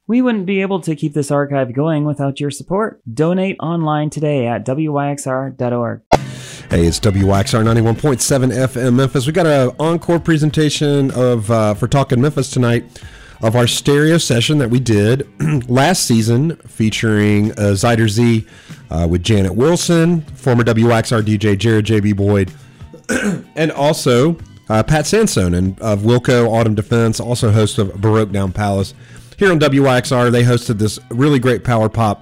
We wouldn't be able to keep this archive going without your support. Donate online today at wyxr.org. Hey, it's WYXR 91.7 FM Memphis. We got an encore presentation of for Talking Memphis tonight of our stereo session that we did last season featuring Zyder Z with Janet Wilson, former WYXR DJ Jared J.B. Boyd, and also Pat Sansone of Wilco Autumn Defense, also host of Baroque Down Palace. Here on WYXR, they hosted this really great power pop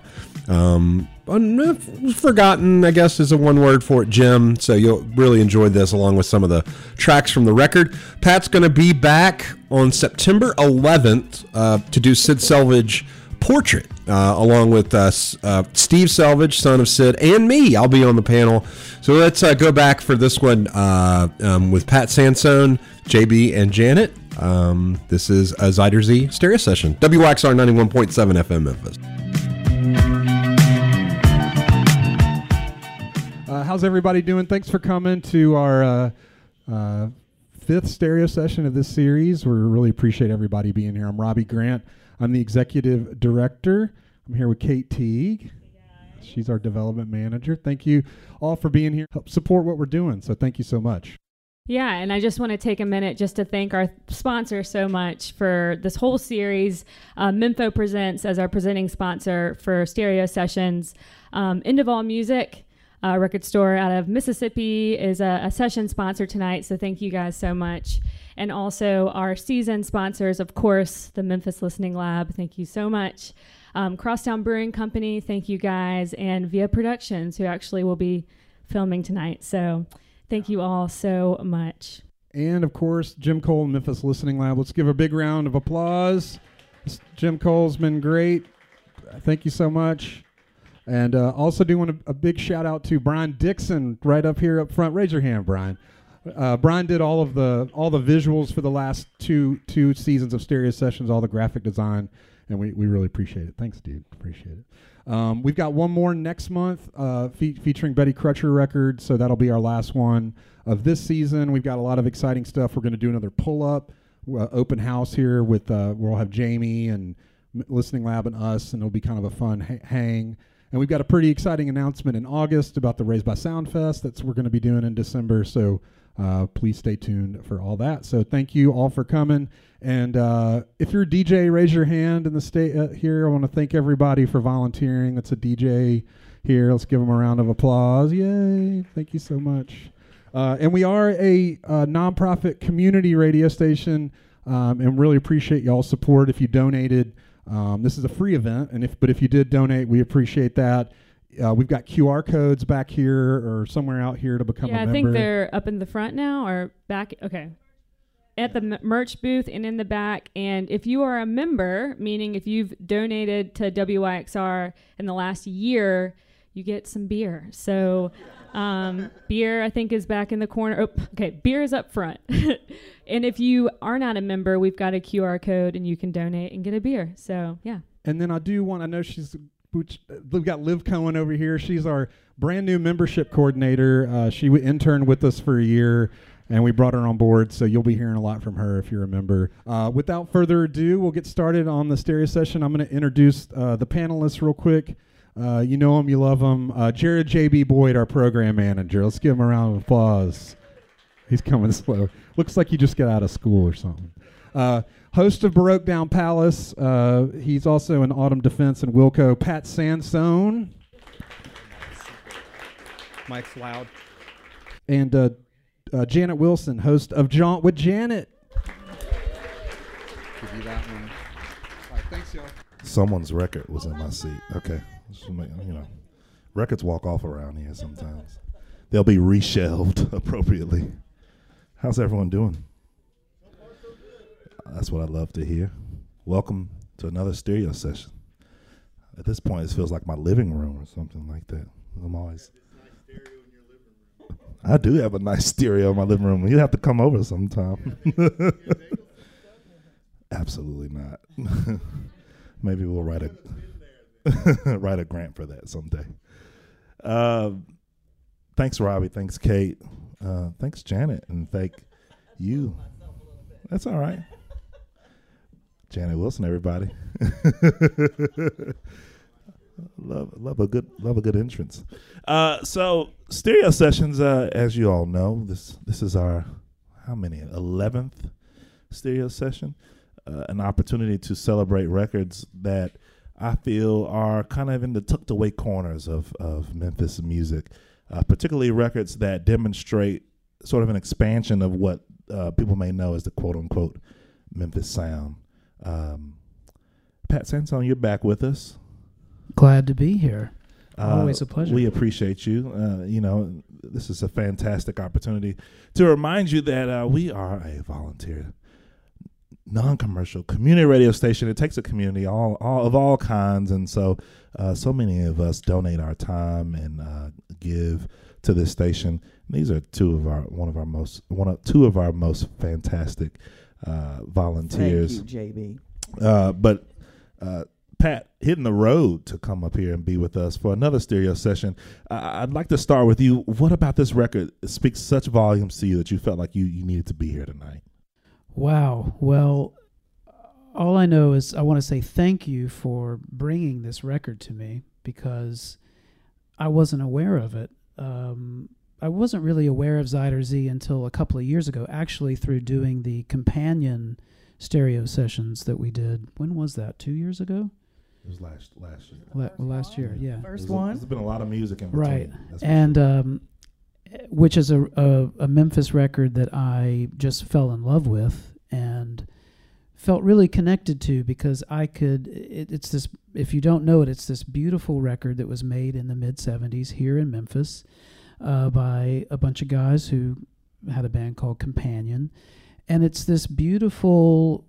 forgotten, I guess, is a one word for it, Jim. So you'll really enjoy this along with some of the tracks from the record. Pat's going to be back on September 11th to do Sid Selvage Portrait along with Steve Selvage, son of Sid, and me. I'll be on the panel. So let's go back for this one with Pat Sansone, JB, and Janet. This is a Zyder Z stereo session. WYXR 91.7 FM Memphis. How's everybody doing? Thanks for coming to our fifth stereo session of this series. We really appreciate everybody being here. I'm Robbie Grant. I'm the executive director. I'm here with Kate Teague. She's our development manager. Thank you all for being here. Help support what we're doing. So thank you so much. Yeah, and I just want to take a minute just to thank our sponsor so much for this whole series. Minfo Presents as our presenting sponsor for stereo sessions. End of All Music. Record store out of Mississippi is a session sponsor tonight, so thank you guys so much. And also our season sponsors, of course, the Memphis Listening Lab, thank you so much. Crosstown Brewing Company, thank you guys, and Via Productions, who actually will be filming tonight. So thank you all so much. And, of course, Jim Cole, Memphis Listening Lab. Let's give a big round of applause. Jim Cole's been great. Thank you so much. And also do want a big shout out to Brian Dixon right up here up front. Raise your hand, Brian. Brian did all the visuals for the last two seasons of stereo sessions, all the graphic design, and we really appreciate it. Thanks, dude. Appreciate it. We've got one more next month featuring Betty Crutcher Records, so that'll be our last one of this season. We've got a lot of exciting stuff. We're going to do another pull-up open house here with we'll have Jamie and Listening Lab and us, and it'll be kind of a fun hang. And we've got a pretty exciting announcement in August about the Raised by Sound Fest that we're going to be doing in December. So please stay tuned for all that. So thank you all for coming. And if you're a DJ, raise your hand in the state here. I want to thank everybody for volunteering. That's a DJ here. Let's give them a round of applause. Yay. Thank you so much. And we are a nonprofit community radio station and really appreciate y'all's support. If you donated, this is a free event, but if you did donate, we appreciate that. We've got QR codes back here or somewhere out here to become a member. Yeah, I think they're up in the front now or back. Okay. At the merch booth and in the back. And if you are a member, meaning if you've donated to WYXR in the last year, you get some beer. So beer, I think, is back in the corner. Oh, okay, beer is up front. And if you are not a member, we've got a QR code and you can donate and get a beer. So, yeah. And then I know we've got Liv Cohen over here. She's our brand new membership coordinator. She interned with us for a year, and we brought her on board. So you'll be hearing a lot from her if you're a member. Without further ado, we'll get started on the stereo session. I'm going to introduce the panelists real quick. You know him, you love him. Jared J.B. Boyd, our program manager. Let's give him a round of applause. He's coming slow. Looks like you just got out of school or something. Host of Baroque Down Palace. He's also in Autumn Defense and Wilco. Pat Sansone. Mike's loud. And Janet Wilson, host of Jaunt with Janet. Give you that one. All right, thanks, y'all. Someone's record was in my seat. Okay. Records walk off around here sometimes. They'll be reshelved appropriately. How's everyone doing? That's what I love to hear. Welcome to another stereo session. At this point, it feels like my living room or something like that. I do have a nice stereo in my living room. You have to come over sometime. Absolutely not. Maybe we'll write a grant for that someday. Thanks, Robbie. Thanks, Kate. Thanks, Janet. And thank you. That's all right. Janet Wilson, everybody. love a good entrance. So Stereo Sessions, as you all know, this is our 11th Stereo Session, an opportunity to celebrate records that I feel are kind of in the tucked away corners of Memphis music, particularly records that demonstrate sort of an expansion of what people may know as the quote unquote Memphis sound. Pat Sansone, you're back with us. Glad to be here. Always a pleasure. We appreciate you. This is a fantastic opportunity to remind you that we are a volunteer, non-commercial community radio station. It takes a community all of all kinds, and so many of us donate our time and give to this station. These are two of our most fantastic volunteers. Thank you, JB. But Pat, hitting the road to come up here and be with us for another stereo session. I'd like to start with you. What about this record speaks such volumes to you that you felt like you needed to be here tonight? Wow. Well, all I know is I want to say thank you for bringing this record to me, because I wasn't aware of it. I wasn't really aware of Zyder Z until a couple of years ago, actually through doing the companion stereo sessions that we did. When was that? 2 years ago? It was last year. Last year, yeah. First one. There's been a lot of music in between. Right. And which is a Memphis record that I just fell in love with and felt really connected to, because it's this, if you don't know it, it's this beautiful record that was made in the mid-'70s here in Memphis by a bunch of guys who had a band called Companion. And it's this beautiful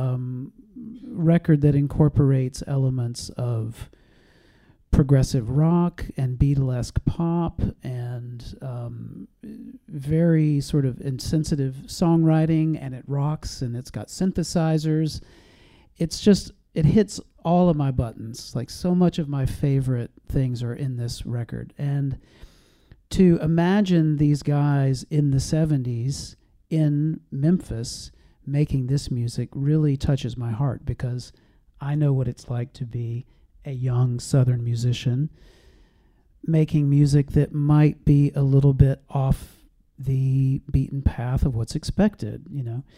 record that incorporates elements of progressive rock and Beatlesque pop and very sort of insensitive songwriting, and it rocks, and it's got synthesizers. It's just, it hits all of my buttons. Like, so much of my favorite things are in this record. And to imagine these guys in the 70s in Memphis making this music really touches my heart, because I know what it's like to be a young Southern musician making music that might be a little bit off the beaten path of what's expected, you know.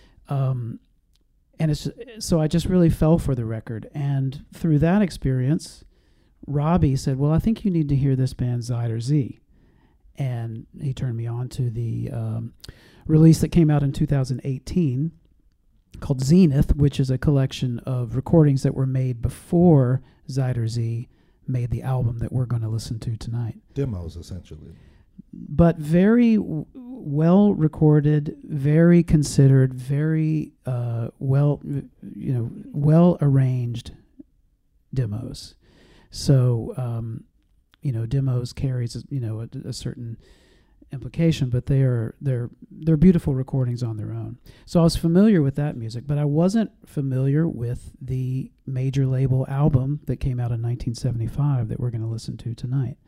And it's so I just really fell for the record. And through that experience, Robbie said, well, I think you need to hear this band Zyder Z. And he turned me on to the release that came out in 2018 called Zenith, which is a collection of recordings that were made before Zyder Z made the album that we're going to listen to tonight. Demos, essentially. But very well recorded, very considered, very well arranged demos. So demos carries a certain implication, but they're beautiful recordings on their own. So I was familiar with that music, but I wasn't familiar with the major label album that came out in 1975 that we're going to listen to tonight,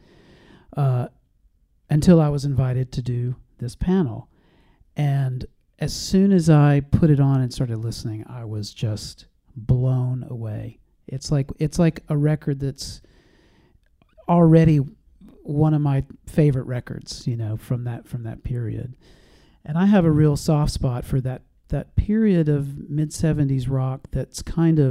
until I was invited to do this panel. And as soon as I put it on and started listening, I was just blown away. It's like a record that's already one of my favorite records, from that period. And I have a real soft spot for that period of mid-'70s rock that's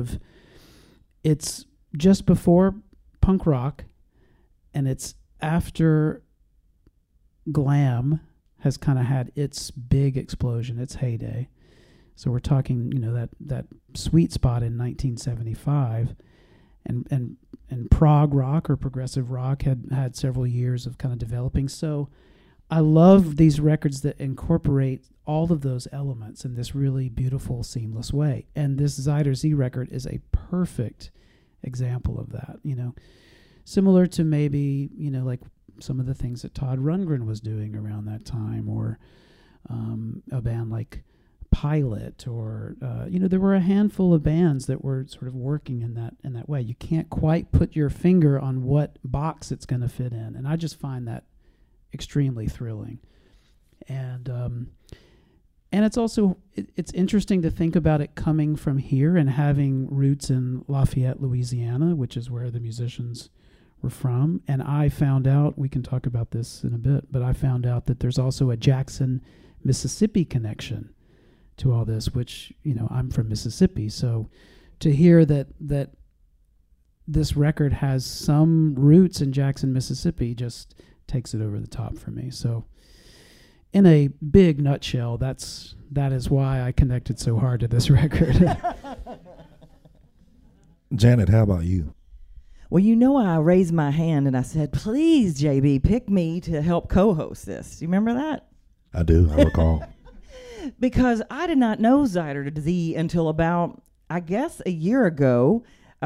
it's just before punk rock, and it's after glam has kind of had its big explosion, its heyday. So we're talking, that sweet spot in 1975, and prog rock or progressive rock had several years of kind of developing. So I love these records that incorporate all of those elements in this really beautiful, seamless way. And this Zyder Z record is a perfect example of that, similar to maybe, like some of the things that Todd Rundgren was doing around that time, or a band like Pilot, or there were a handful of bands that were sort of working in that way. You can't quite put your finger on what box it's going to fit in, and I just find that extremely thrilling. And And it's also it's interesting to think about it coming from here and having roots in Lafayette, Louisiana, which is where the musicians were from. And I found out, we can talk about this in a bit, but I found out that there's also a Jackson, Mississippi connection to all this, which, you know, I'm from Mississippi. So to hear that this record has some roots in Jackson, Mississippi just takes it over the top for me. So in a big nutshell, that is why I connected so hard to this record. Janet, how about you? Well, you know, I raised my hand and I said, please, JB, pick me to help co-host this. Do you remember that? I do. I recall. Because I did not know Zyder Z until about, I guess, a year ago.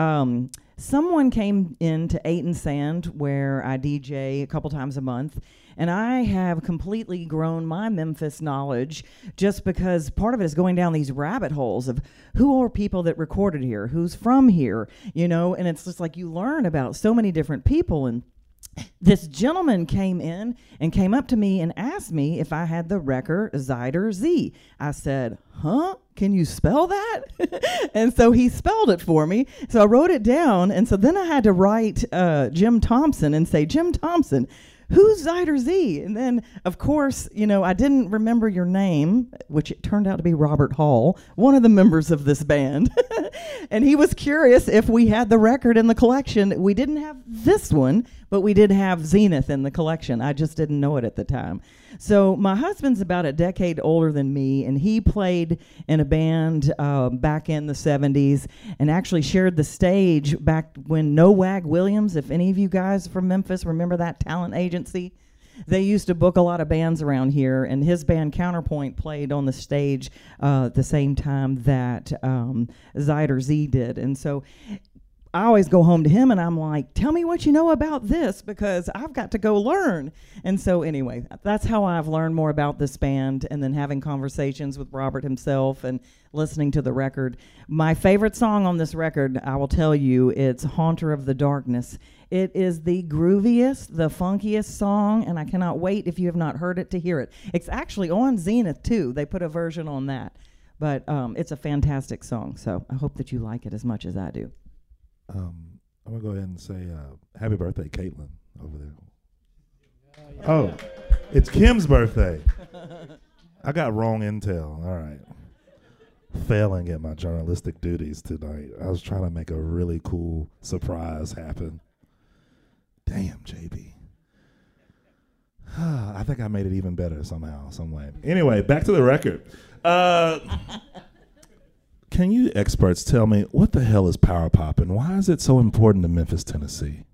Someone came into 8 and Sand, where I DJ a couple times a month, and I have completely grown my Memphis knowledge just because part of it is going down these rabbit holes of who are people that recorded here, who's from here, you know, and it's just like you learn about so many different people. And this gentleman came in and came up to me and asked me if I had the record Zyder Z. I said, huh? Can you spell that? And so he spelled it for me. So I wrote it down. And so then I had to write Jim Thompson and say, Jim Thompson, who's Zyder Z? And then, of course, you know, I didn't remember your name, which it turned out to be Robert Hall, one of the members of this band. And he was curious if we had the record in the collection. We didn't have this one, but we did have Zenith in the collection. I just didn't know it at the time. So my husband's about a decade older than me, and he played in a band back in the 70s and actually shared the stage back when No Wag Williams, if any of you guys from Memphis remember that talent agency, they used to book a lot of bands around here, and his band Counterpoint played on the stage at the same time that Zyder Z did. And so I always go home to him and I'm like, tell me what you know about this because I've got to go learn. And so anyway, that's how I've learned more about this band, and then having conversations with Robert himself and listening to the record. My favorite song on this record, I will tell you, it's Haunter of the Darkness. It is the grooviest, the funkiest song, and I cannot wait, if you have not heard it, to hear it. It's actually on Zenith too. They put a version on that. But it's a fantastic song, so I hope that you like it as much as I do. I'm going to go ahead and say happy birthday, Caitlin, over there. Oh, it's Kim's birthday. I got wrong intel. All right. Failing at my journalistic duties tonight. I was trying to make a really cool surprise happen. Damn, JB. I think I made it even better somehow, some way. Anyway, back to the record. Can you experts tell me what the hell is power pop and why is it so important to Memphis, Tennessee?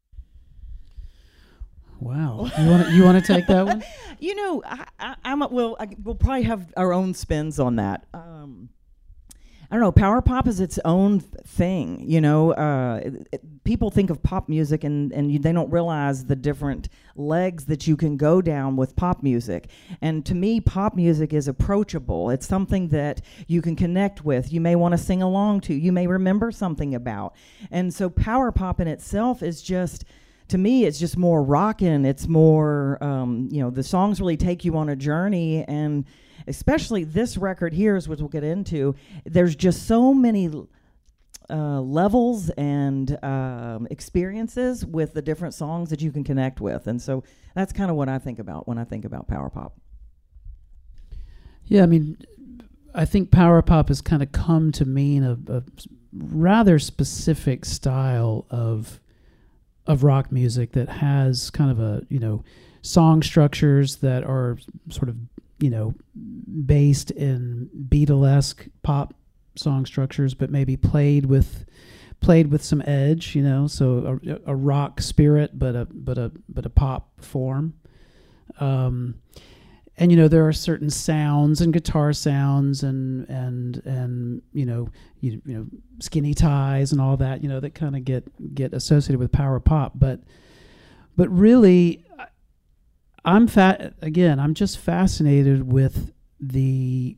Wow, you want to take that one? You know, we'll probably have our own spins on that. I don't know. Power pop is its own thing. You know, people think of pop music and they don't realize the different legs that you can go down with pop music. And to me, pop music is approachable. It's something that you can connect with. You may want to sing along to. You may remember something about. And so power pop in itself is just, to me, it's just more rockin'. It's more, you know, the songs really take you on a journey, and especially this record here, is what we'll get into. There's just so many levels and experiences with the different songs that you can connect with, and so that's kind of what I think about when I think about power pop. Yeah, I mean, I think power pop has kind of come to mean a rather specific style of rock music that has kind of a, you know, song structures that are sort of, you know, based in Beatlesque pop song structures, but maybe played with some edge, you know, so a rock spirit, but a pop form. And you know, there are certain sounds and guitar sounds and you know skinny ties and all that, you know, that kind of get associated with power pop, but really, I'm just fascinated with the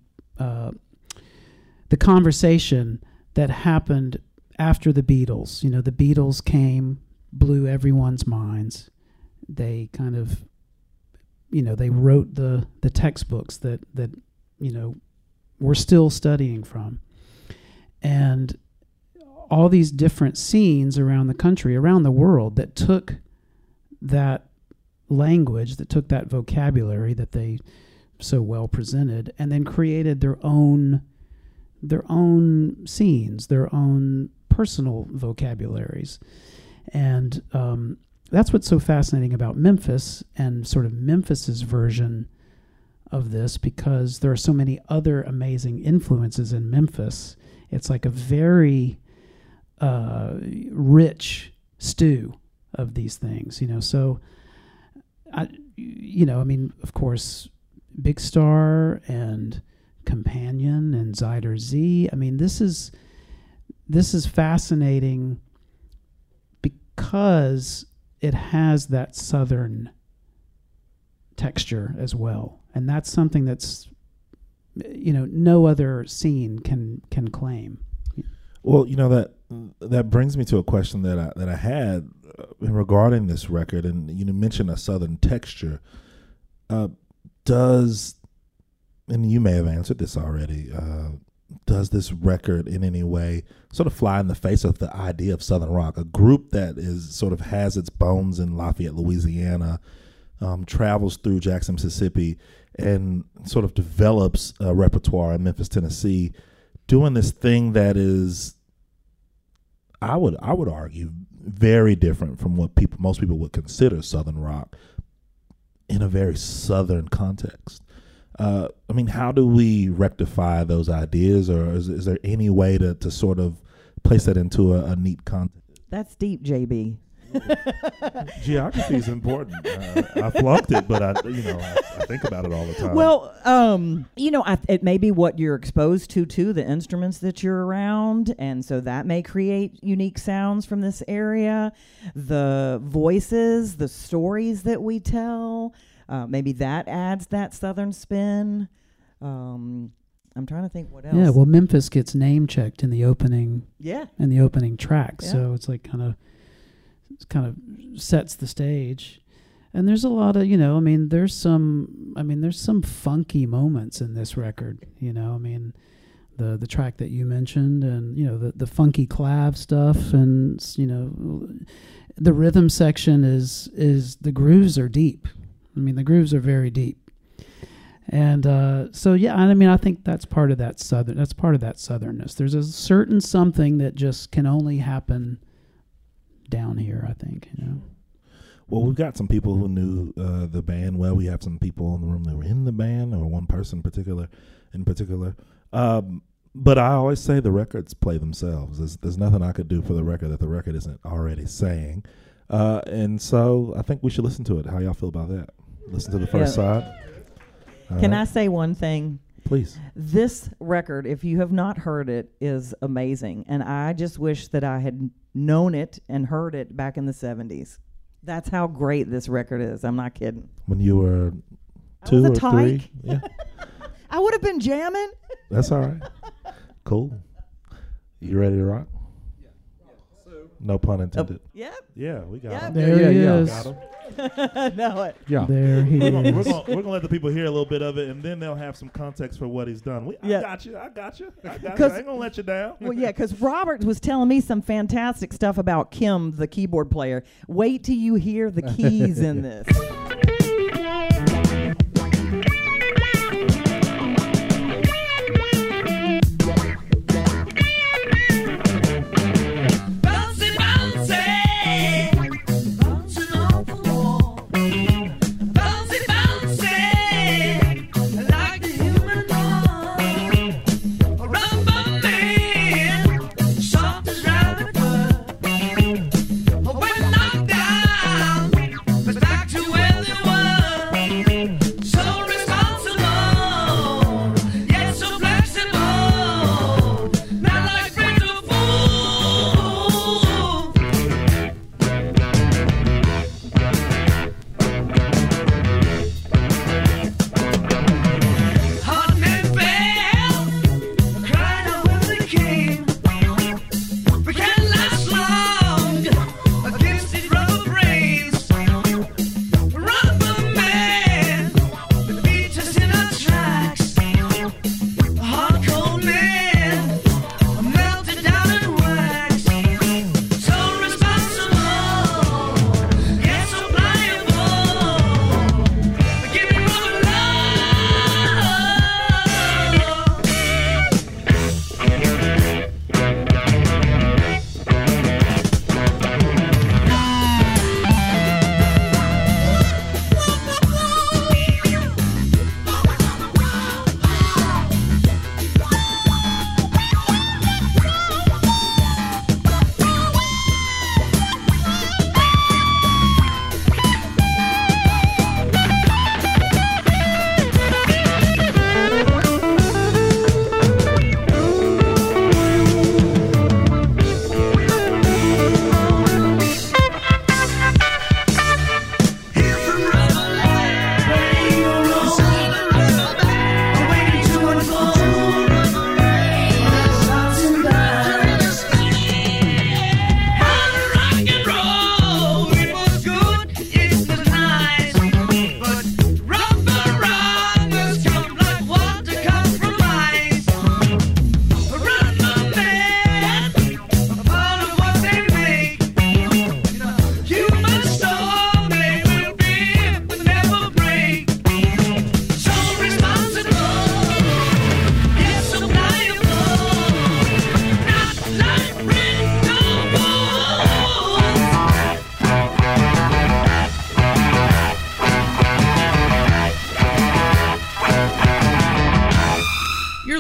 conversation that happened after the Beatles. You know, the Beatles came, blew everyone's minds. They kind of, you know, they wrote the textbooks that we're still studying from. And all these different scenes around the country, around the world, that took that language, that took that vocabulary that they so well presented, and then created their own scenes, their own personal vocabularies. And that's what's so fascinating about Memphis and sort of Memphis's version of this, because there are so many other amazing influences in Memphis. It's like a very rich stew of these things, So, I mean, of course, Big Star and Companion and Zyder Z. I mean, this is fascinating because it has that Southern texture as well, and that's something that's no other scene can claim. Well, that brings me to a question that I had regarding this record, and you mentioned a Southern texture. And you may have answered this already, does this record in any way sort of fly in the face of the idea of Southern rock, a group that is sort of has its bones in Lafayette, Louisiana, travels through Jackson, Mississippi, and sort of develops a repertoire in Memphis, Tennessee, doing this thing that is, I would argue, very different from what most people would consider Southern rock in a very Southern context. I mean, how do we rectify those ideas, or is there any way to sort of place that into a neat context? That's deep, JB. Geography is important. I flunked it, but I think about it all the time. Well, it may be what you're exposed to, the instruments that you're around, and so that may create unique sounds from this area. The voices, the stories that we tell, maybe that adds that Southern spin. I'm trying to think what else. Yeah, well, Memphis gets name checked in the opening. Yeah. In the opening track, Yeah. so it's like kind of sets the stage. And there's a lot of, there's some funky moments in this record, the track that you mentioned, and the funky clav stuff, and the rhythm section is the grooves are deep. The grooves are very deep. And I think that's part of that southernness. There's a certain something that just can only happen down here, I think. Well, we've got some people who knew the band well. We have some people in the room that were in the band, or one person in particular. But I always say the records play themselves. There's nothing I could do for the record that the record isn't already saying. And so I think we should listen to it. How y'all feel about that? Listen to the first side. Can I say one thing? Please. This record, if you have not heard it, is amazing. And I just wish that I had known it and heard it back in the 70s. That's how great this record is. I'm not kidding. When you were 2 or 3? Yeah. I would have been jamming. That's all right. Cool. You ready to rock? Yeah. No pun intended. Yep. Yeah, we got him. There he is. Got him. Know it. Yeah. There he is. We're gonna let the people hear a little bit of it, and then they'll have some context for what he's done. I got you. I ain't gonna let you down. Well, yeah, because Robert was telling me some fantastic stuff about Kim, the keyboard player. Wait till you hear the keys in this. Back to where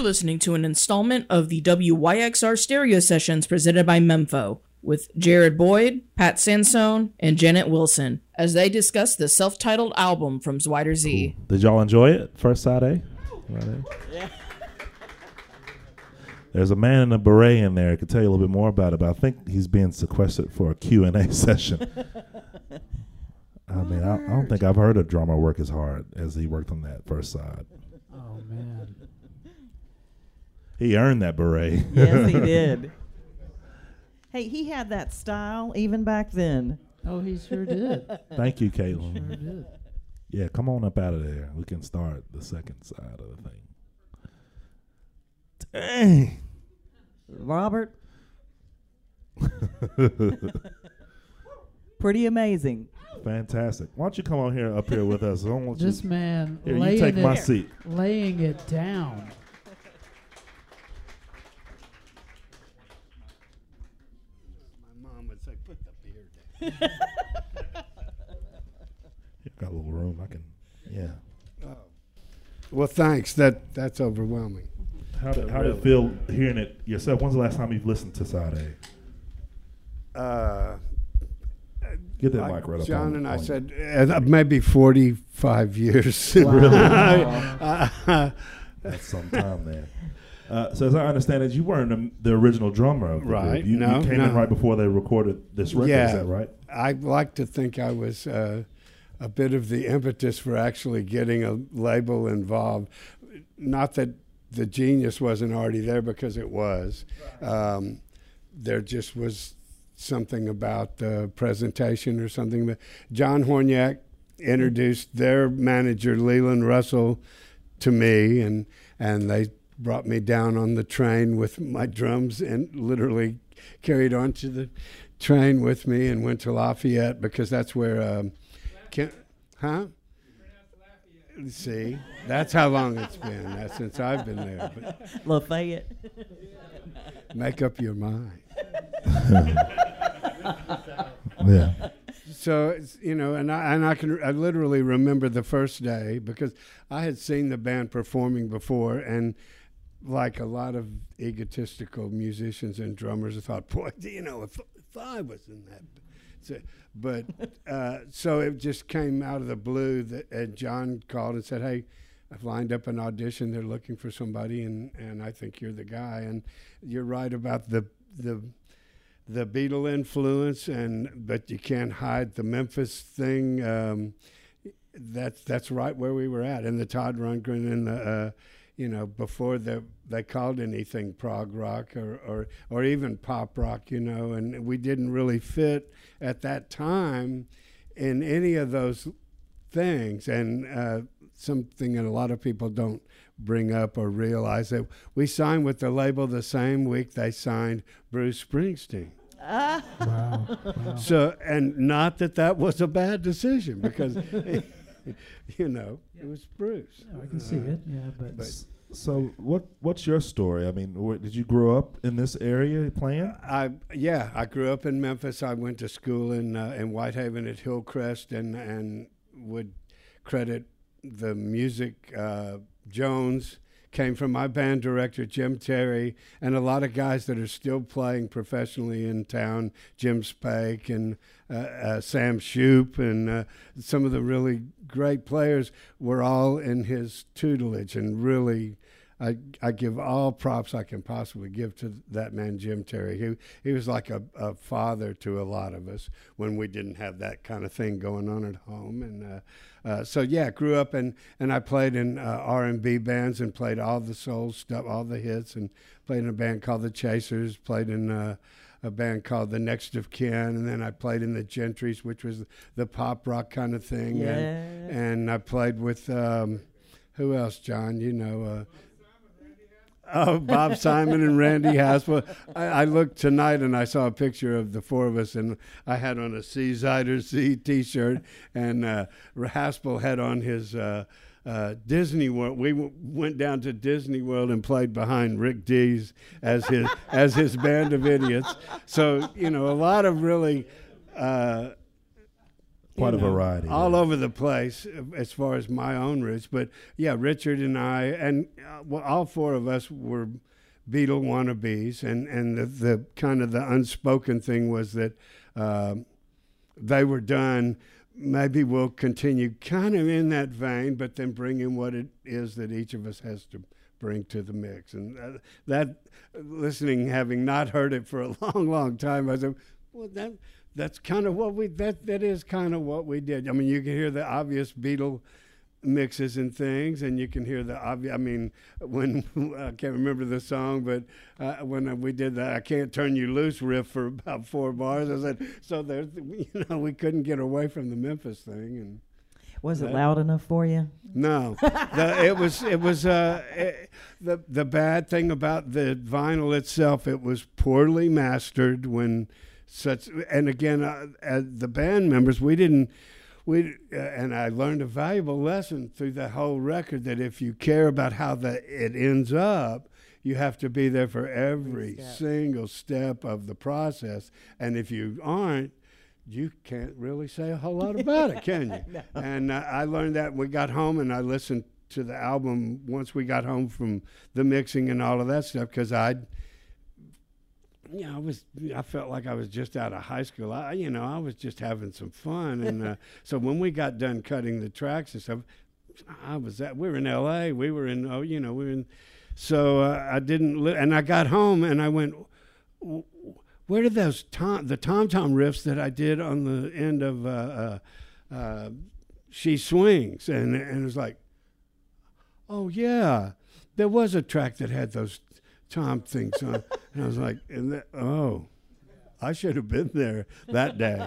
listening to an installment of the WYXR Stereo Sessions presented by Mempho with Jared Boyd, Pat Sansone, and Janet Wilson as they discuss the self-titled album from Zwider Z. Cool. Did y'all enjoy it? First side A? Yeah. There's a man in a beret in there. I could tell you a little bit more about it, but I think he's being sequestered for a Q&A session. I mean, I don't think I've heard a drummer work as hard as he worked on that first side. Oh, man. He earned that beret. Yes, he did. Hey, he had that style even back then. Oh, he sure did. Thank you, Caitlin. Sure did. Yeah, come on up out of there. We can start the second side of the thing. Dang. Robert. Pretty amazing. Fantastic. Why don't you come on here up here with us? I don't want This you, man here, you take my seat. Laying it down. My mom would say, put the beer down. You've got a little room. I can, yeah. Oh. Well, thanks. That's overwhelming. How did it feel hearing it yourself? When's the last time you've listened to side A? Get that mic right up. John and I said maybe 45 years. Wow. That's some time there. So as I understand it, you weren't the original drummer of the right. group. You came in right before they recorded this record. Yeah. Is that right? I like to think I was a bit of the impetus for actually getting a label involved. Not that the genius wasn't already there, because it was. There just was something about the presentation or something. But John Horniak introduced their manager, Leland Russell, to me, and they brought me down on the train with my drums and literally carried onto the train with me and went to Lafayette, because that's where See, that's how long it's been. That's since I've been there. But Lafayette. Make up your mind. Yeah. So it's, and I literally remember the first day, because I had seen the band performing before, and like a lot of egotistical musicians and drummers, I thought, boy, if I was in that. So it just came out of the blue that John called and said, hey, I've lined up an audition. They're looking for somebody, and I think you're the guy. And you're right about the Beatle influence, but you can't hide the Memphis thing. That's right where we were at. And the Todd Rundgren and the before they called anything prog rock or even pop rock, and we didn't really fit at that time in any of those things. And something that a lot of people don't bring up or realize, that we signed with the label the same week they signed Bruce Springsteen. Wow. So, and not that was a bad decision, because it was Bruce. I can see it. Yeah, but so what's your story? I mean, did you grow up in this area playing? I grew up in Memphis. I went to school in Whitehaven at Hillcrest, and would credit the music. Jones came from my band director, Jim Terry, and a lot of guys that are still playing professionally in town, Jim Spake and Sam Shoop, and some of the really great players were all in his tutelage. And really, I give all props I can possibly give to that man, Jim Terry. He was like a father to a lot of us when we didn't have that kind of thing going on at home. And grew up and I played in R&B bands and played all the soul stuff, all the hits, and played in a band called the Chasers, played in a band called the Next of Kin, and then I played in the Gentrys, which was the pop rock kind of thing. Yeah. And I played with, who else, John? Bob Simon and Randy Haspel. I looked tonight and I saw a picture of the four of us, and I had on a C. Zwider Z t-shirt, and Haspel had on his Disney World. We went down to Disney World and played behind Rick Dees as his band of idiots. So a lot of really Quite a variety. All there. over the place as far as my own roots. But yeah, Richard and I, and well, all four of us were Beatle wannabes, and the kind of the unspoken thing was that they were done. Maybe we'll continue kind of in that vein, but then bring in what it is that each of us has to bring to the mix. And that, listening, having not heard it for a long, long time, I said, well, that's kind of what that is kind of what we did. I mean, you can hear the obvious Beatle mixes and things, and you can hear the obvious. I mean, when I can't remember the song, but when we did the "I Can't Turn You Loose" riff for about 4 bars, I said, so there's, we couldn't get away from the Memphis thing. And was it loud enough for you? No, it was the bad thing about the vinyl itself. It was poorly mastered when such, and again, as the band members, and I learned a valuable lesson through the whole record, that if you care about how it ends up, you have to be there for every single step of the process. And if you aren't, you can't really say a whole lot about it, can you? No. And I learned that when we got home, and I listened to the album once we got home from the mixing and all of that stuff, because I felt like I was just out of high school. I was just having some fun, and so when we got done cutting the tracks and stuff, we were in L.A. We were in. So I didn't, and I got home and I went, where did those the tom-tom riffs that I did on the end of She Swings, and it was like, oh yeah, there was a track that had those tom things on. And I was like, I should have been there that day.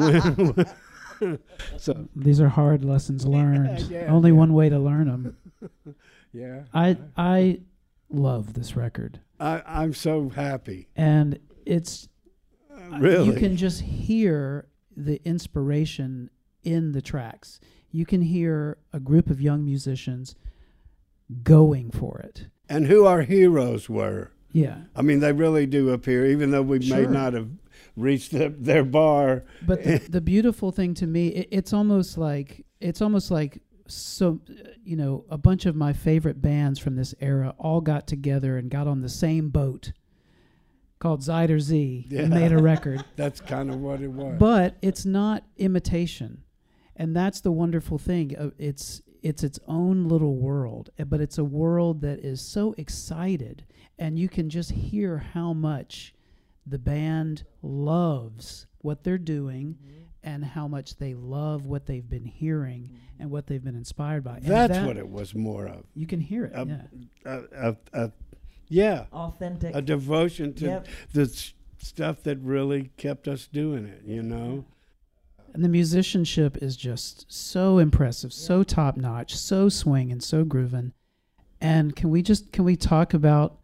So these are hard lessons learned. Only one way to learn them. Yeah. I love this record. I'm so happy. And it's really, you can just hear the inspiration in the tracks. You can hear a group of young musicians going for it. And who our heroes were. Yeah. I mean, they really do appear, even though we may not have reached their bar. But the beautiful thing to me, it's almost like so, a bunch of my favorite bands from this era all got together and got on the same boat called Zyder Z and made a record. That's kind of what it was. But it's not imitation. And that's the wonderful thing. It's its own little world, but it's a world that is so excited, and you can just hear how much the band loves what they're doing, and how much they love what they've been hearing and what they've been inspired by. That's what it was more of. You can hear it. Authentic. A devotion to the stuff that really kept us doing it, And the musicianship is just so impressive, so top notch, so swinging, so grooving. And can we talk about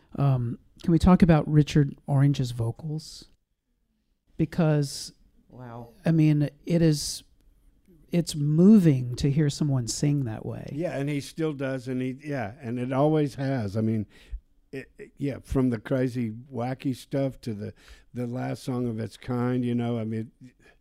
Richard Orange's vocals? Because wow, I mean, it's moving to hear someone sing that way. Yeah, and he still does, and and it always has. I mean, from the crazy, wacky stuff to the last song of its kind. I mean.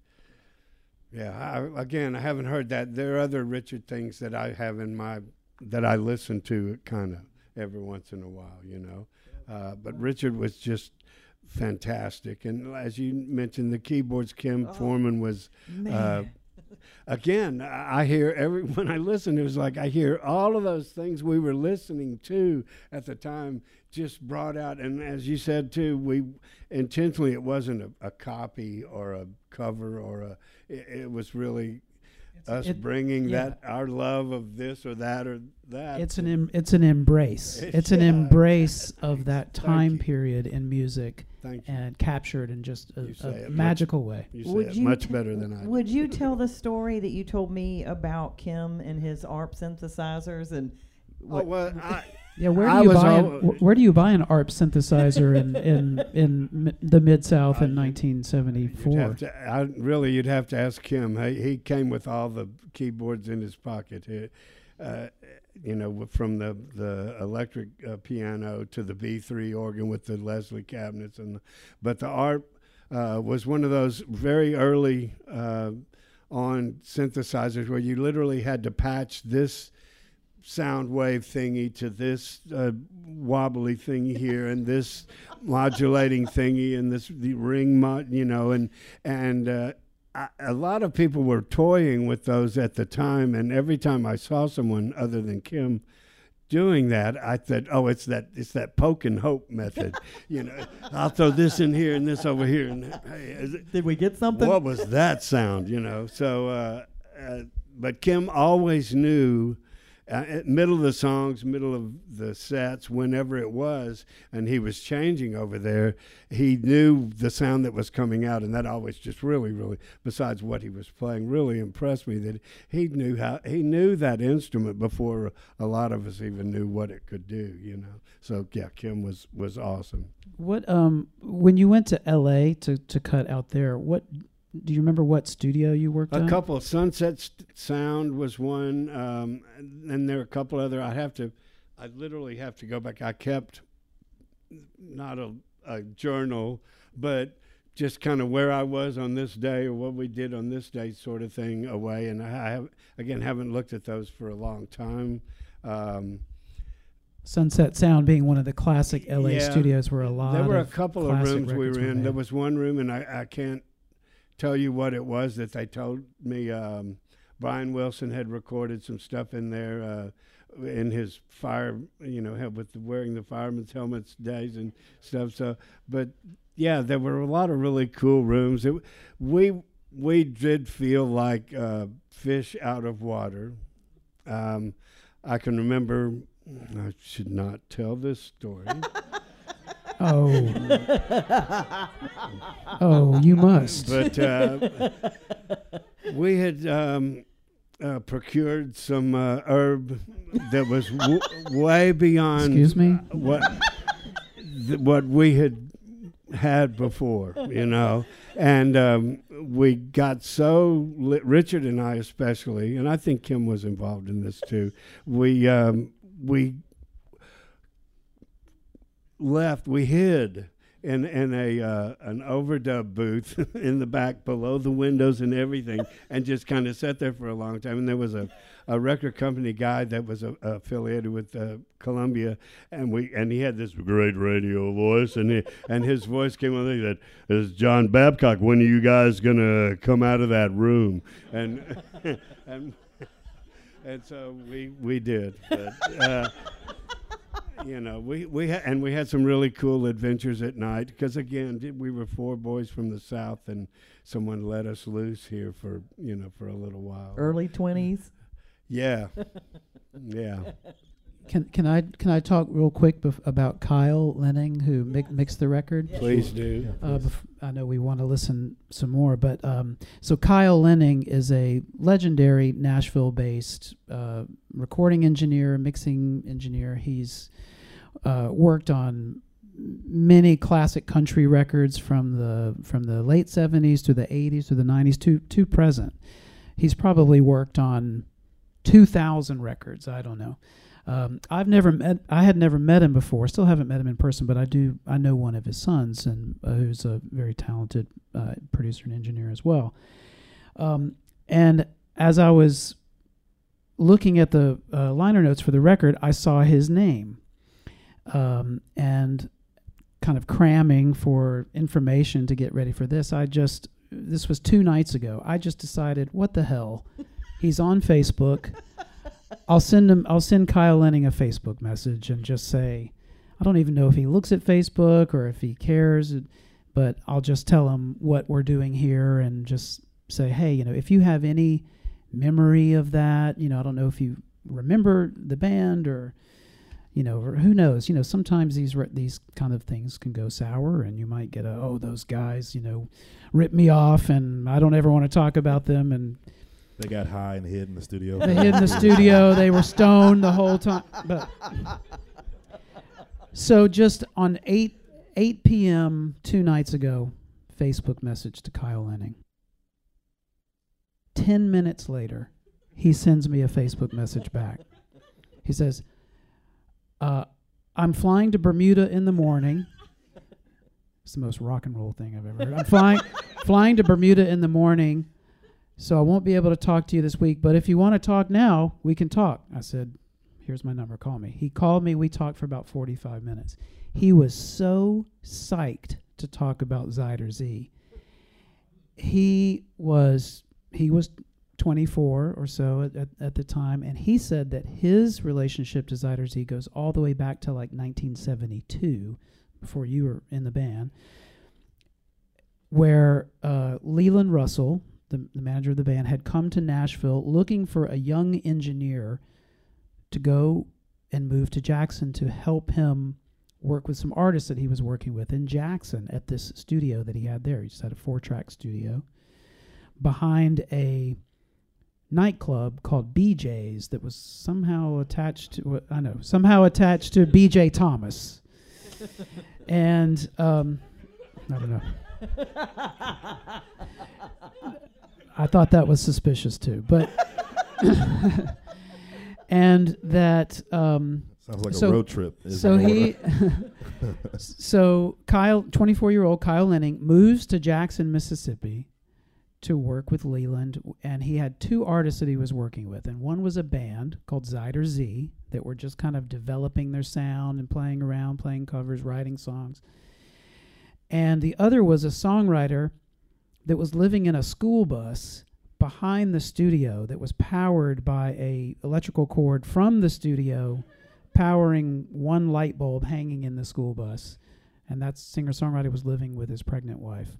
Yeah, I haven't heard that. There are other Richard things that I have that I listen to kind of every once in a while, But Richard was just fantastic. And as you mentioned, the keyboards, Kim Foreman was, again, I hear when I listen, it was like I hear all of those things we were listening to at the time just brought out. And as you said, too, we intentionally, it wasn't a copy or a cover or it was really us bringing our love of this or that or that. It's an embrace. It's an embrace of that time period in music, and captured in just a magical way. You say it much better than I do. Would you tell the story that you told me about Kim and his ARP synthesizers and? Where do you buy an ARP synthesizer in the Mid-South in 1974? You'd have to ask Kim. He came with all the keyboards in his pocket. From the electric piano to the B3 organ with the Leslie cabinets, but the ARP was one of those very early on synthesizers where you literally had to patch this sound wave thingy to this wobbly thingy here and this modulating thingy and this the ring and a lot of people were toying with those at the time, and every time I saw someone other than Kim doing that, I thought, oh, it's that poke and hope method. I'll throw this in here and this over here, and hey, Did we get something? what was that sound? So but Kim always knew. Middle of the songs, middle of the sets, whenever it was, and he was changing over there, he knew the sound that was coming out, and that always just really, really, besides what he was playing, really impressed me that he knew that instrument before a lot of us even knew what it could do. So yeah, Kim was awesome. What when you went to L.A. to cut out there, what do you remember? What studio you worked at? A couple of Sunset Sound was one, and there are a couple other. I literally have to go back. I kept not a journal, but just kind of where I was on this day or what we did on this day, sort of thing, away. And I haven't looked at those for a long time. Sunset Sound being one of the classic LA studios where a lot. There were a of couple of rooms we were in. made. There was one room, and I can't tell you what it was that they told me. Brian Wilson had recorded some stuff in there in his fire, with wearing the fireman's helmets days and stuff. So, but yeah, there were a lot of really cool rooms. We did feel like fish out of water. I can remember. I should not tell this story. Oh, you must. But we had procured some herb that was way beyond. Excuse me? What we had before, and we got so Richard and I especially, and I think Kim was involved in this too. We left. We hid in an overdub booth in the back below the windows and everything, and just kind of sat there for a long time. And there was a record company guy that was affiliated with Columbia, and he had this great radio voice, and his voice came on. He said, "This is John Babcock. When are you guys gonna come out of that room?" And and so we did. But, we had some really cool adventures at night because again we were four boys from the South, and someone let us loose here for a little while. Early 20s. Yeah, yeah. Can I talk real quick about Kyle Lenning, who mixed the record? Please do. I know we want to listen some more, but so Kyle Lenning is a legendary Nashville-based recording engineer, mixing engineer. He's worked on many classic country records from the late 70s to the 80s to the 90s to present. He's probably worked on 2,000 records. I don't know. I had never met him before. Still haven't met him in person, but I know one of his sons, and who's a very talented producer and engineer as well. And as I was looking at the liner notes for the record, I saw his name, and kind of cramming for information to get ready for this. This was 2 nights ago. I just decided, what the hell? He's on Facebook. I'll send Kyle Lenning a Facebook message and just say, I don't even know if he looks at Facebook or if he cares, but I'll just tell him what we're doing here and just say, hey, if you have any memory of that, I don't know if you remember the band or who knows, sometimes these kind of things can go sour, and you might get those guys, rip me off and I don't ever want to talk about them, and they got high and hid in the studio. They hid in the studio. They were stoned the whole time. But so just on 8 p.m. 2 nights ago, Facebook message to Kyle Lenning. 10 minutes later, he sends me a Facebook message back. He says, I'm flying to Bermuda in the morning. It's the most rock and roll thing I've ever heard. I'm flying to Bermuda in the morning. so I won't be able to talk to you this week, but if you want to talk now, we can talk. I said, here's my number, call me. He called me, we talked for about 45 minutes. He was so psyched to talk about Zyder Z. He was 24 or so at the time, and he said that his relationship to Zyder Z goes all the way back to like 1972, before you were in the band, where Leland Russell, the manager of the band, had come to Nashville looking for a young engineer to go and move to Jackson to help him work with some artists that he was working with in Jackson at this studio that he had there. He just had a 4-track studio behind a nightclub called BJ's that was somehow attached to BJ Thomas. And I don't know. I thought that was suspicious too, but and that sounds like a road trip. So Kyle, 24-year-old Kyle Lenning, moves to Jackson, Mississippi, to work with Leland, and he had 2 artists that he was working with, and one was a band called Zyder Z that were just kind of developing their sound and playing around, playing covers, writing songs. And the other was a songwriter that was living in a school bus behind the studio that was powered by a electrical cord from the studio, powering one light bulb hanging in the school bus. And that singer-songwriter was living with his pregnant wife.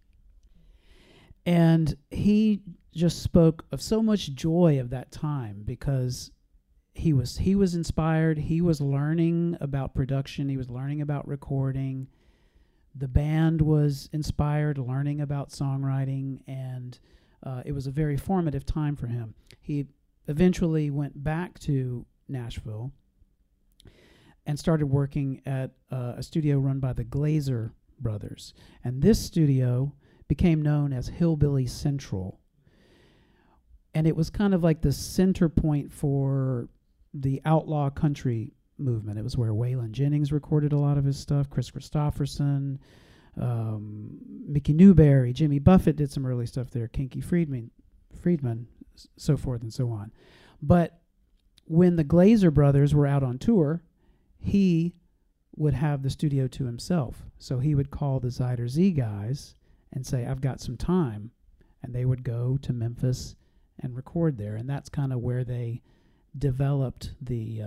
And he just spoke of so much joy of that time because he was inspired. He was learning about production. He was learning about recording. The band was inspired, learning about songwriting, and it was a very formative time for him. He eventually went back to Nashville and started working at a studio run by the Glazer brothers. And this studio became known as Hillbilly Central. And it was kind of like the center point for the outlaw country movement. It was where Waylon Jennings recorded a lot of his stuff, Chris Christopherson, Mickey Newberry, Jimmy Buffett did some early stuff there, Kinky Friedman, so forth and so on. But when the Glazer brothers were out on tour, he would have the studio to himself. So he would call the Zyder Z guys and say, I've got some time. And they would go to Memphis and record there. And that's kind of where they developed the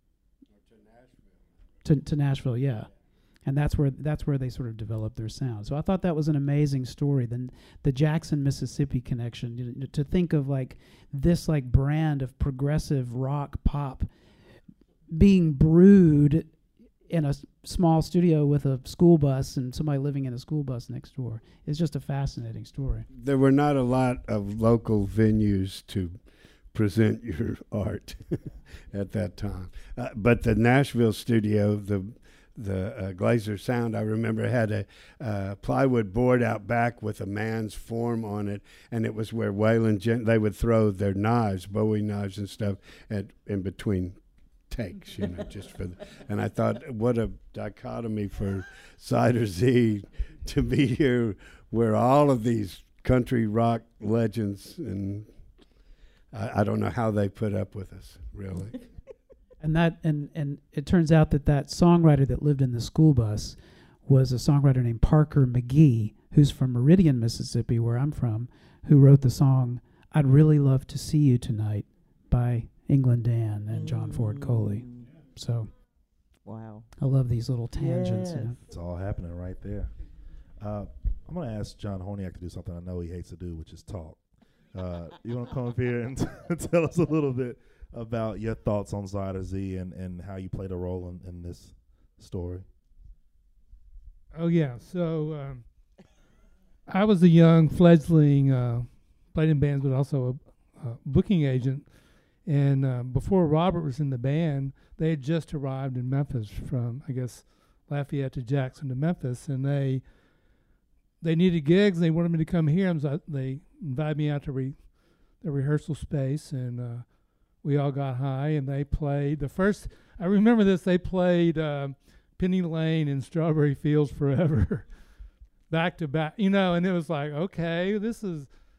to Nashville, yeah. And that's where they sort of developed their sound. So I thought that was an amazing story. Then the Jackson, Mississippi connection, to think of like this like brand of progressive rock pop being brewed in a small studio with a school bus and somebody living in a school bus next door. It's just a fascinating story. There were not a lot of local venues to present your art at that time. But the Nashville studio, the Glazer Sound, I remember had a plywood board out back with a man's form on it, and it was where they would throw their knives, Bowie knives and stuff, in between takes, just for and I thought, what a dichotomy for Zyder Z to be here where all of these country rock legends, and I don't know how they put up with us, really. And it turns out that songwriter that lived in the school bus was a songwriter named Parker McGee, who's from Meridian, Mississippi, where I'm from, who wrote the song I'd Really Love to See You Tonight by England Dan and John Ford Coley. So, wow, I love these little tangents. Yes. It's all happening right there. I'm going to ask John Honiak to do something I know he hates to do, which is talk. You want to come up here and tell us a little bit about your thoughts on Zyder Z and how you played a role in this story? Oh, yeah. So I was a young fledgling, played in bands, but also a booking agent. And before Robert was in the band, they had just arrived in Memphis from, I guess, Lafayette to Jackson to Memphis. And they needed gigs. And they wanted me to come here. And so they invited me out to the rehearsal space. And we all got high. And they played I remember this, they played Penny Lane and Strawberry Fields Forever back to back. And it was like, okay, this is...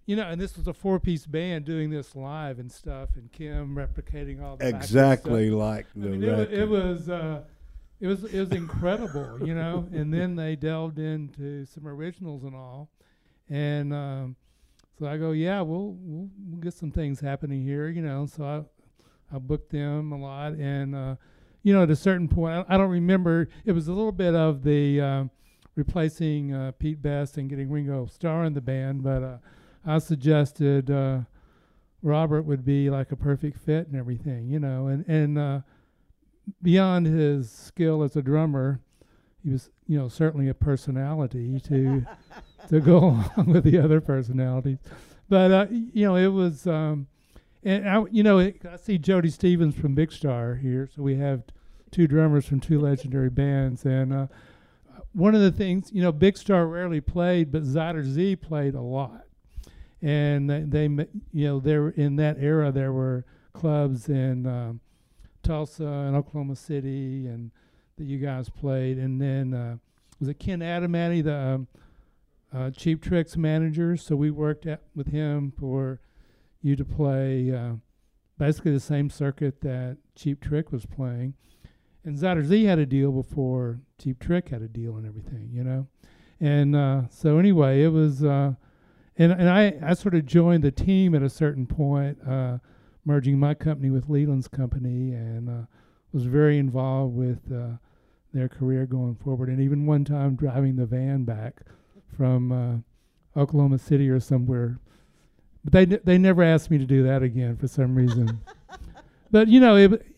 you know, and this was a 4-piece band doing this live and stuff, and Kim replicating all the exactly stuff. like the I mean, record. It was incredible, you know. And then they delved into some originals and all, and so I go, yeah, we'll get some things happening here, you know. So I booked them a lot, and you know, at a certain point, I don't remember. It was a little bit of the replacing Pete Best and getting Ringo Starr in the band, but I suggested Robert would be like a perfect fit and everything, you know, and beyond his skill as a drummer, he was, you know, certainly a personality to go along with the other personalities. But you know, it was, and I see Jody Stevens from Big Star here, so we have 2 drummers from 2 legendary bands, and one of the things, you know, Big Star rarely played, but Zyder Z played a lot. And they you know, there in that era there were clubs in Tulsa and Oklahoma City, and that you guys played. And then was it Ken Adamati, the Cheap Trick's manager? So we worked with him for you to play basically the same circuit that Cheap Trick was playing. And Zyder Z had a deal before Cheap Trick had a deal and everything, you know. And so anyway, it was. And I sort of joined the team at a certain point, merging my company with Leland's company, and was very involved with their career going forward. And even one time driving the van back from Oklahoma City or somewhere. But they never asked me to do that again for some reason. But, you know,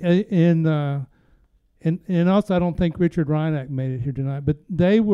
and also I don't think Richard Reinach made it here tonight, but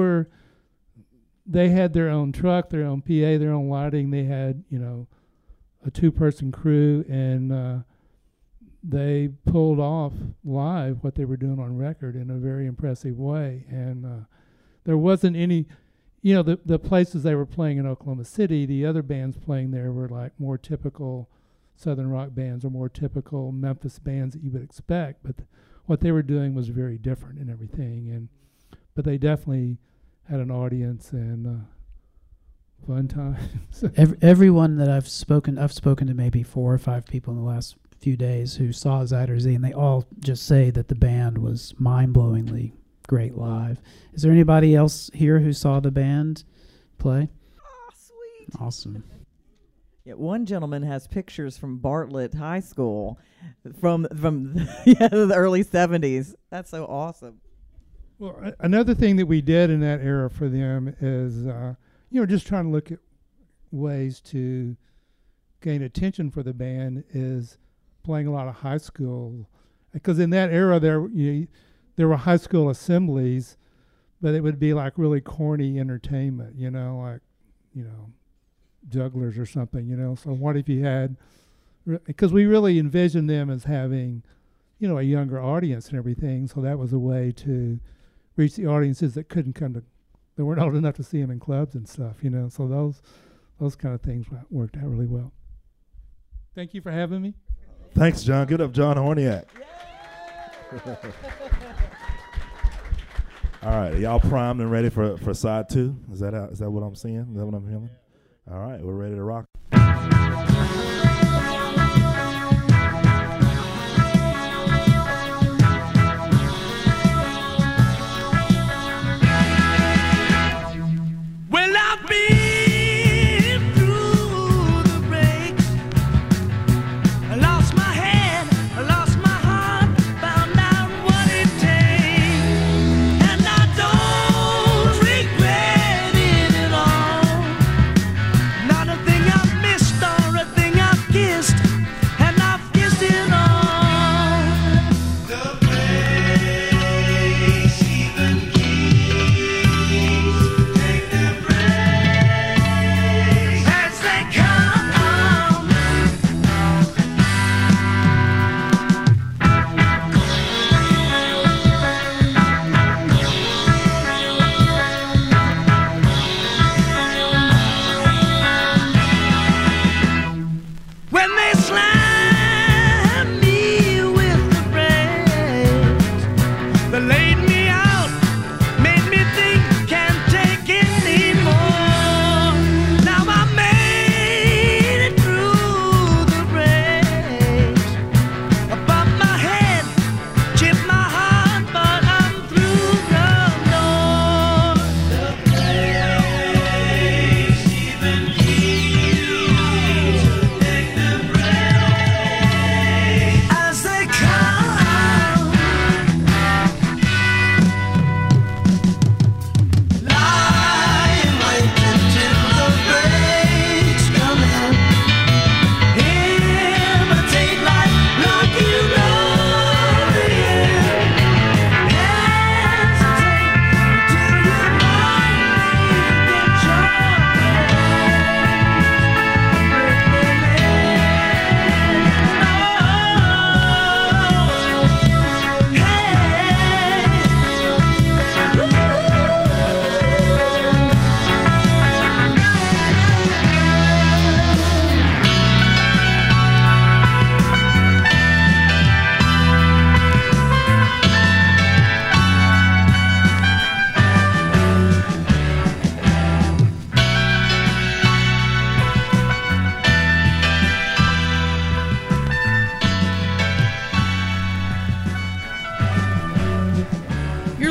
they had their own truck, their own PA, their own lighting. They had, you know, a 2-person crew, and they pulled off live what they were doing on record in a very impressive way. And there wasn't any, you know, the places they were playing in Oklahoma City, the other bands playing there were like more typical Southern rock bands or more typical Memphis bands that you would expect. But what they were doing was very different and everything. But they definitely had an audience and fun times. Everyone that I've spoken to maybe 4 or 5 people in the last few days who saw Zyder Z, and they all just say that the band was mind-blowingly great live. Is there anybody else here who saw the band play? Oh, sweet. Awesome. Yeah, one gentleman has pictures from Bartlett High School from the early 70s. That's so awesome. Well, another thing that we did in that era for them is, you know, just trying to look at ways to gain attention for the band is playing a lot of high school. Because in that era, there were high school assemblies, but it would be like really corny entertainment, you know, like, you know, jugglers or something, you know. So what if you had, because we really envisioned them as having, you know, a younger audience and everything. So that was a way to reach the audiences that couldn't come to, that weren't old enough to see them in clubs and stuff, you know. So those kind of things worked out really well. Thank you for having me. Thanks, John. Good up, John Horniak. All right, are y'all primed and ready for side 2? Is that what I'm seeing? Is that what I'm hearing? All right, we're ready to rock.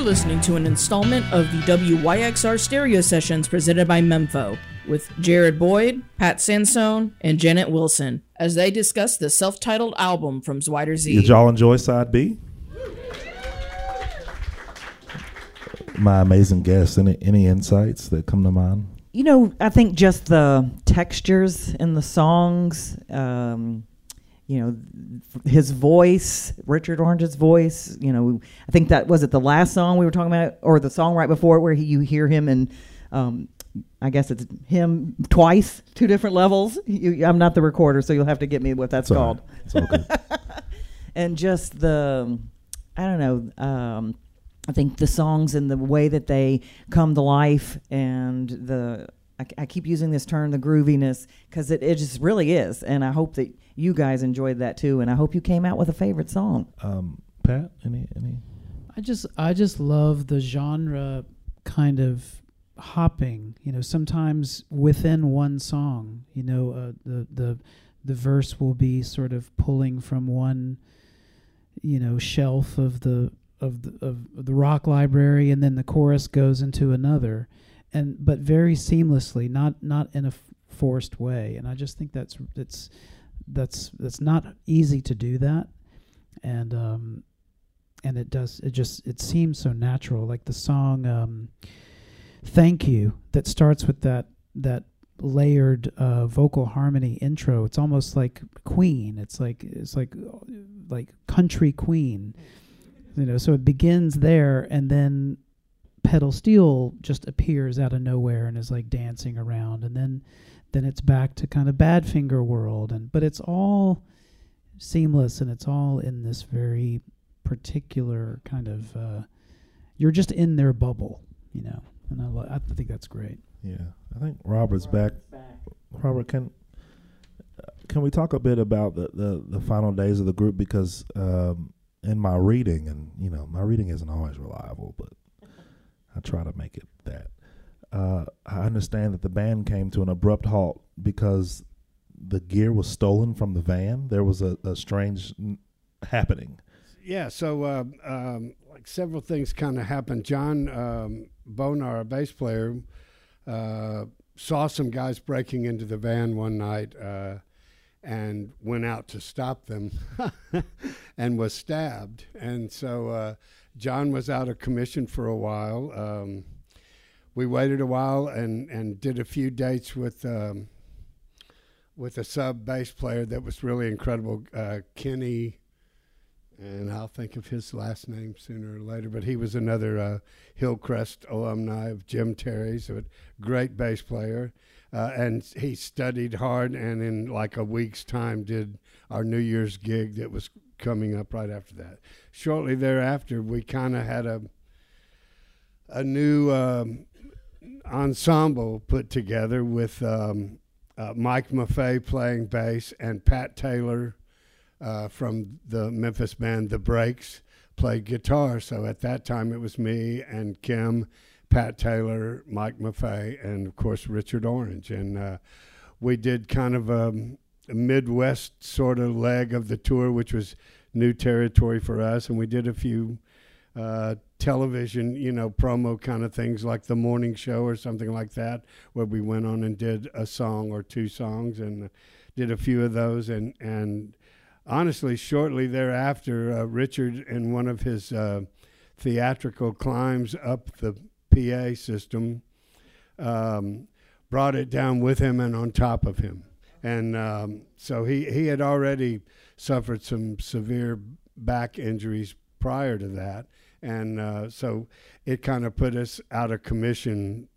listening to an installment of the WYXR Stereo Sessions presented by Mempho with Jared Boyd, Pat Sansone, and Janet Wilson as they discuss the self-titled album from Zwider Z. Did y'all enjoy side B? My amazing guests, any insights that come to mind? You know, I think just the textures in the songs, his voice, Richard Orange's voice, I think that was it the last song we were talking about, or the song right before it where you hear him and I guess it's him twice, two different levels. I'm not the recorder, so you'll have to get me what that's called. It's all good. And just I think the songs and the way that they come to life and I keep using this term, the grooviness, because it just really is. And I hope that you guys enjoyed that too. And I hope you came out with a favorite song. Pat, any? I just love the genre kind of hopping. Sometimes within one song, the verse will be sort of pulling from one, shelf of the rock library, and then the chorus goes into another, but very seamlessly, not in a forced way. And I just think that's not easy to do that, and it seems so natural. Like the song "Thank You" that starts with that layered vocal harmony intro. It's almost like Queen. It's like country Queen. So it begins there, and then Pedal Steel just appears out of nowhere and is like dancing around, and then it's back to kind of Badfinger world, but it's all seamless, and it's all in this very particular kind of you're just in their bubble, and I think that's great. Yeah, I think Robert's back. Robert, can we talk a bit about the final days of the group, because in my reading, and my reading isn't always reliable, but I try to make it that. I understand that the band came to an abrupt halt because the gear was stolen from the van. There was a strange happening. Yeah, so like several things kind of happened. John Bonar, a bass player, saw some guys breaking into the van one night and went out to stop them and was stabbed. And so John was out of commission for a while. We waited a while and did a few dates with a sub bass player that was really incredible, Kenny, and I'll think of his last name sooner or later, but he was another Hillcrest alumni of Jim Terry's, a great bass player. And he studied hard, and in like a week's time did our New Year's gig that was coming up right after that. Shortly thereafter, we kind of had a new ensemble put together with Mike Maffei playing bass and Pat Taylor from the Memphis band The Breaks played guitar. So at that time it was me and Kim, Pat Taylor, Mike Maffei, and of course Richard Orange. And we did kind of a Midwest sort of leg of the tour, which was new territory for us. And we did a few television, promo kind of things like The Morning Show or something like that, where we went on and did a song or two songs and did a few of those. And honestly, shortly thereafter, Richard, in one of his theatrical climbs up the PA system, brought it down with him and on top of him. And so he had already suffered some severe back injuries prior to that. And so it kind of put us out of commission,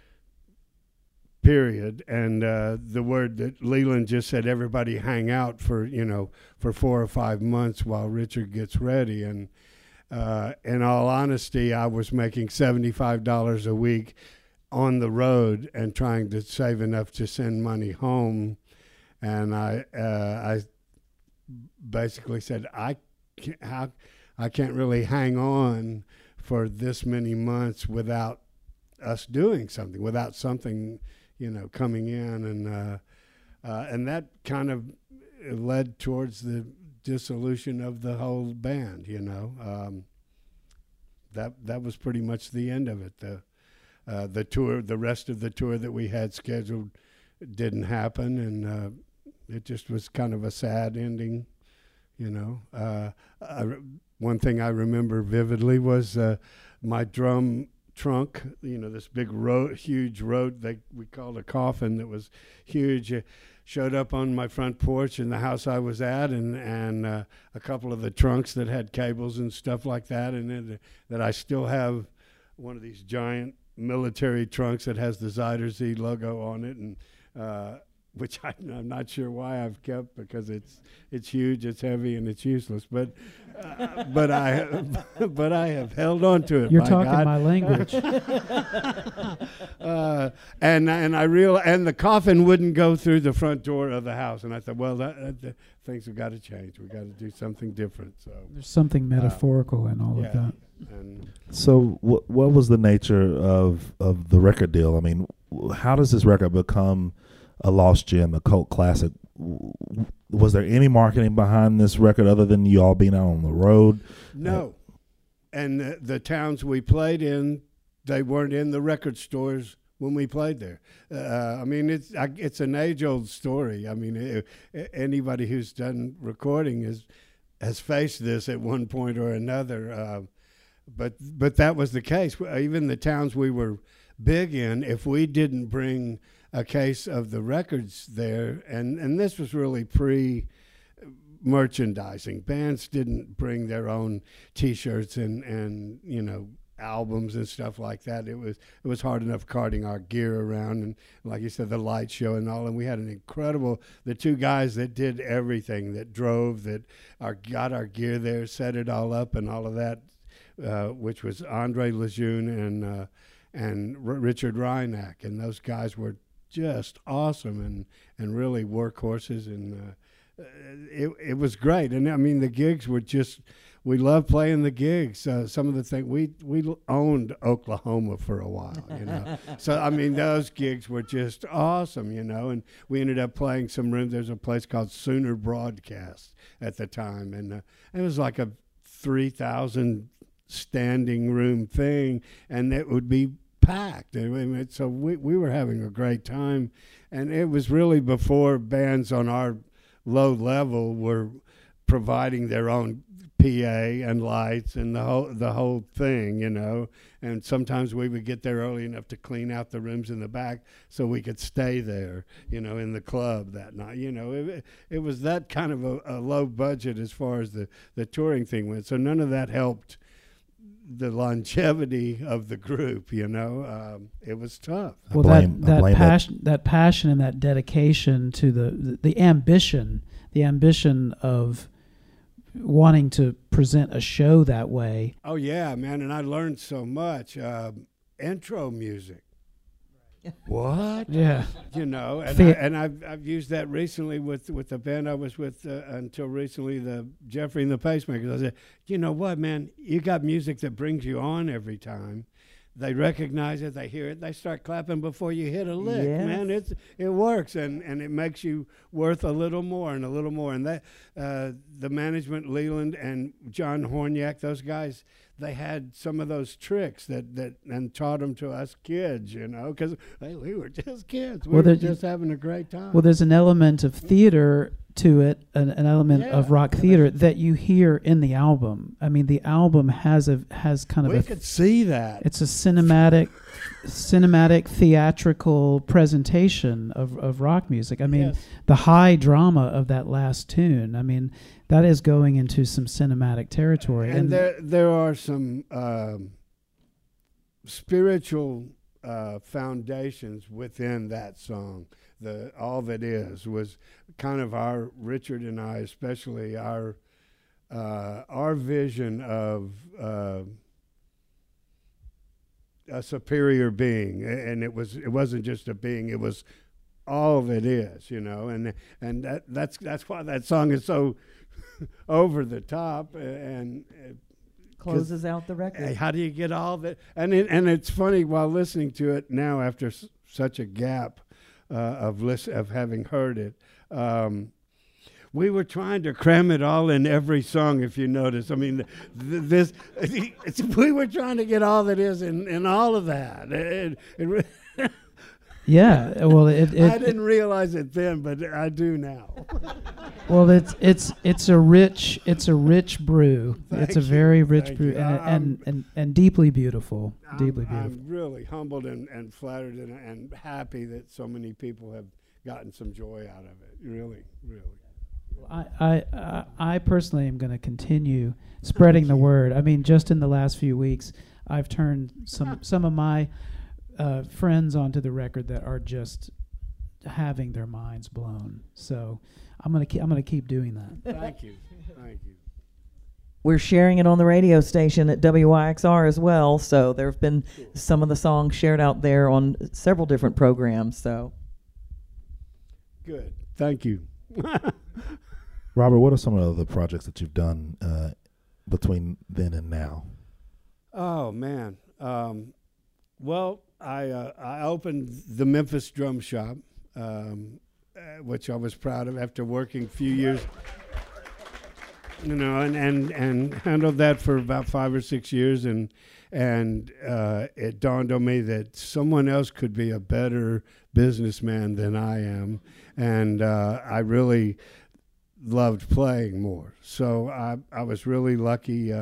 period. And the word that Leland just said, everybody hang out for 4 or 5 months while Richard gets ready. And in all honesty, I was making $75 a week on the road and trying to save enough to send money home. And I basically said, I can't really hang on for this many months without us doing something, without something, coming in. And that kind of led towards the dissolution of the whole band, that was pretty much the end of it. The tour, the rest of the tour that we had scheduled, didn't happen, and it just was kind of a sad ending, you know. One thing I remember vividly was my drum trunk, you know, this big huge road that we called a coffin that was huge, showed up on my front porch in the house I was at, and a couple of the trunks that had cables and stuff like that, and that I still have one of these giant military trunks that has the Zyder Z logo on it, and which I'm not sure why I've kept, because it's huge, it's heavy, and it's useless. But I have held on to it. You're by talking God. my language. And the coffin wouldn't go through the front door of the house, and I thought, well, things have got to change. We got to do something different. So There's something metaphorical in all of that. And So what was the nature of the record deal? I mean, how does this record become a lost gem, a cult classic? Was there any marketing behind this record other than you all being out on the road? No. And the towns we played in, they weren't in the record stores when we played there. I mean, it's an age-old story. I mean, anybody who's done recording has faced this at one point or another. But that was the case. Even the towns we were big in, if we didn't bring a case of the records there, and this was really pre-merchandising. Bands didn't bring their own T-shirts and you know, albums and stuff like that. It was hard enough carting our gear around, and like you said, the light show and all. And we had the two guys that did everything, that drove, got our gear there, set it all up, and all of that, which was Andre Lejeune and Richard Reinach, and those guys were just awesome and really workhorses, and it was great. And I mean, the gigs were just, we loved playing the gigs. Some of the things, we owned Oklahoma for a while, you know. So I mean, those gigs were just awesome, you know. And we ended up playing some rooms. There's a place called Sooner Broadcast at the time, and it was like a 3,000 standing room thing, and it would be packed. So we were having a great time, and it was really before bands on our low level were providing their own PA and lights and the whole thing, you know. And sometimes we would get there early enough to clean out the rooms in the back so we could stay there, you know, in the club that night. You know, it was that kind of a low budget as far as the touring thing went. So none of that helped the longevity of the group, you know. It was tough. Well, that passion and that dedication to the ambition of wanting to present a show that way. Oh yeah, man, and I learned so much. Intro music. What? Yeah. You know, and I've used that recently with the band I was with until recently, the Jeffrey and the Pacemakers. I said, you know what, man, you got music that brings you on every time. They recognize it, they hear it, they start clapping before you hit a lick. Yes. Man, it works, and it makes you worth a little more and a little more. And that the management, Leland and John Horniak, those guys, they had some of those tricks that and taught them to us kids, you know, because we were just kids. We were just having a great time. Well, there's an element of theater to it, an element of rock theater that you hear in the album. I mean, the album has kind of we could see that. It's a cinematic theatrical presentation of rock music. I mean, the high drama of that last tune, I mean, that is going into some cinematic territory. And there are some spiritual foundations within that song. All That Is was kind of our, Richard and I especially, our vision of a superior being, and it wasn't just a being, it was all that is, you know, and that's why that song is so over the top and closes out the record. How do you get all that? And it's funny while listening to it now after such a gap of having heard it. we were trying to cram it all in every song, if you notice. I mean, we were trying to get all that is in all of that. Yeah, well, I didn't realize it then, but I do now. Well, it's a rich brew. It's a very rich brew, and deeply beautiful. Deeply beautiful. I'm really humbled and flattered and happy that so many people have gotten some joy out of it. Really, really. I personally am going to continue spreading the word. I mean, just in the last few weeks, I've turned some of my friends onto the record that are just having their minds blown. So I'm gonna keep doing that. Thank you. We're sharing it on the radio station at WYXR as well. So there have been some of the songs shared out there on several different programs. So good. Thank you. Robert, what are some of the projects that you've done between then and now? Oh man. Well, I opened the Memphis Drum Shop, which I was proud of after working a few years, and handled that for about 5 or 6 years, and it dawned on me that someone else could be a better businessman than I am, and I really loved playing more. So I was really lucky.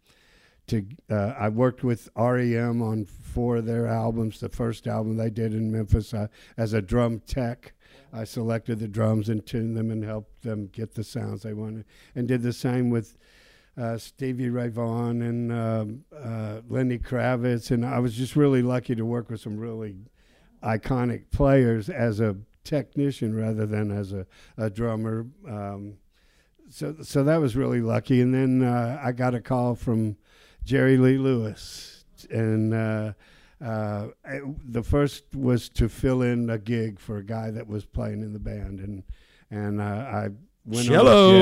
I worked with REM on 4 of their albums. The first album they did in Memphis, as a drum tech, I selected the drums and tuned them and helped them get the sounds they wanted, and did the same with Stevie Ray Vaughan and Lenny Kravitz. And I was just really lucky to work with some really iconic players as a technician rather than as a drummer. So that was really lucky. And then I got a call from Jerry Lee Lewis, and the first was to fill in a gig for a guy that was playing in the band, and I went Cello. on.